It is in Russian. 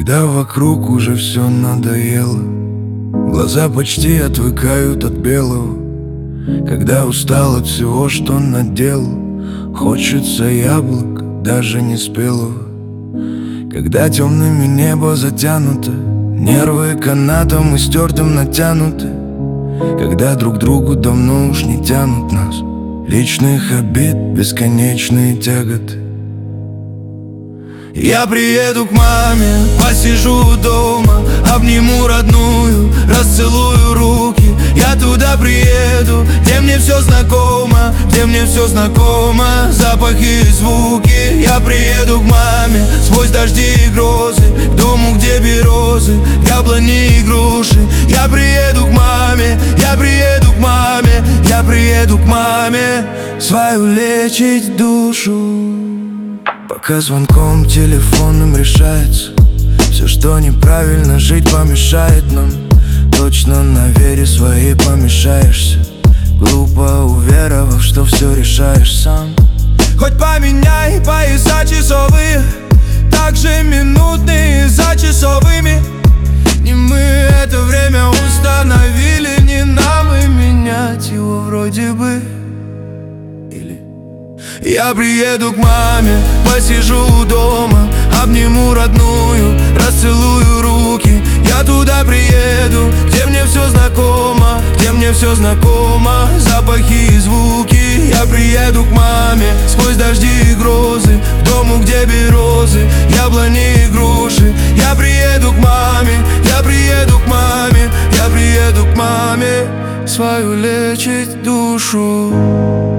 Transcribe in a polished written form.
Когда вокруг уже все надоело, глаза почти отвыкают от белого. Когда устал от всего, что наделал, хочется яблок, даже не спелого. Когда темными небо затянуто, нервы канатом и стертым натянуты. Когда друг другу давно уж не тянут нас, личных обид, бесконечные тяготы. Я приеду к маме, посижу дома, обниму родную, расцелую руки. Я туда приеду, где мне все знакомо, где мне все знакомо, запахи и звуки. Я приеду к маме, сквозь дожди и грозы, к дому, где березы, яблони и груши. Я приеду к маме, я приеду к маме, я приеду к маме, свою лечить душу. Пока звонком телефонным решается все, что неправильно, жить помешает нам. Точно на вере своей помешаешься, глупо уверовав, что все решаешь сам. Хоть поменяй пояса часовые, также минутные за часовыми. Не мы это время установили, не нам и менять его вроде бы. Я приеду к маме, посижу дома, обниму родную, расцелую руки. Я туда приеду, где мне все знакомо, где мне все знакомо, запахи и звуки. Я приеду к маме, сквозь дожди и грозы, к дому, где березы, яблони и груши. Я приеду к маме, я приеду к маме, я приеду к маме, свою лечить душу.